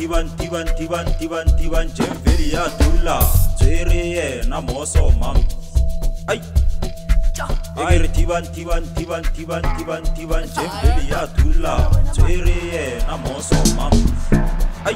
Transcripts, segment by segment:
tiban jemveli ya dula tswere yena moso mam ai egere tiban jemveli ya dula tswere yena moso mam ai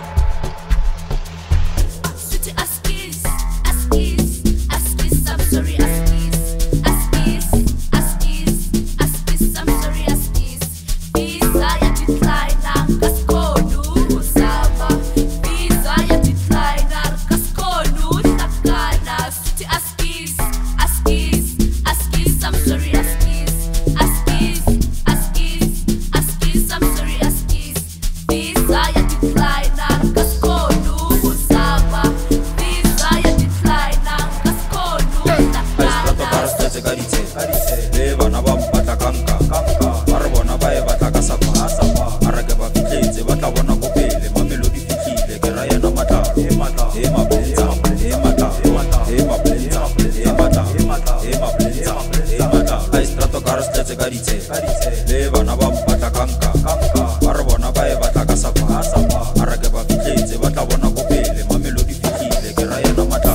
le bana ba mpatla kanka ba re bona ba e batla ka sapa a re ke ba fitlhetse ba tla bona go pele mamelodi fitlhile ke ra yana matla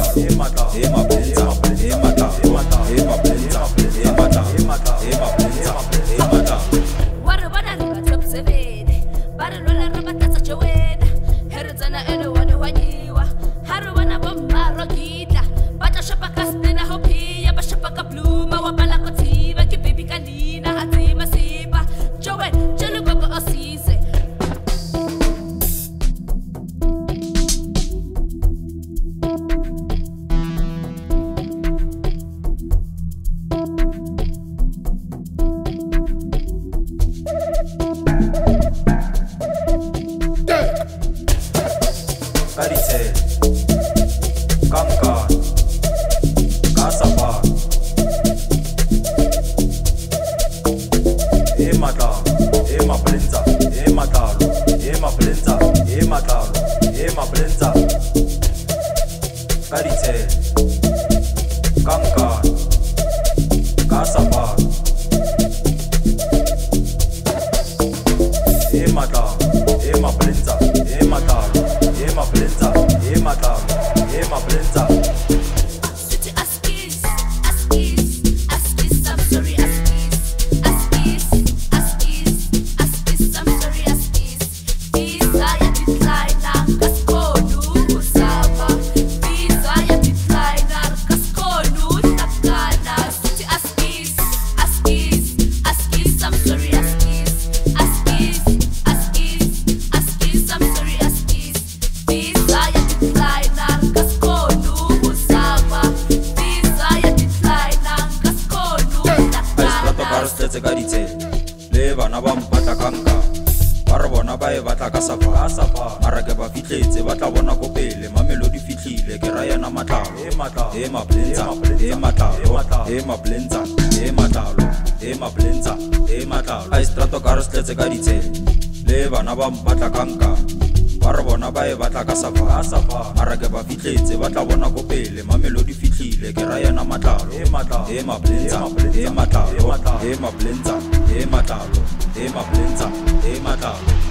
wa re bona le ba top 7 ba re lola re batla tsa wena here tsana ene wa ne wa nyiwa ha re bona bo maro gita ba tla shapa ka spina hopi ya ba shapa ka blue ma wa bala ko thiba ke baby kalina ha tsima siba jowe jelo gogo osise Karise kanka kasapa e matlalo Karise kanka kasapa e matlalo le bana ba mpatla kanka ba re bona ba e batla ka sapa a re ke ba fitlhetse ba tla bona go pele mamelodi fitlhile ke ra yana matlalo a strato ka re stletse ka ditshele le bana ba mpatla kanka ba re bona ba e batla ka sapa a re ke ba fitlhetse ba tla bona go pele mamelodi fitlhile ke ra yana matlalo e matlalo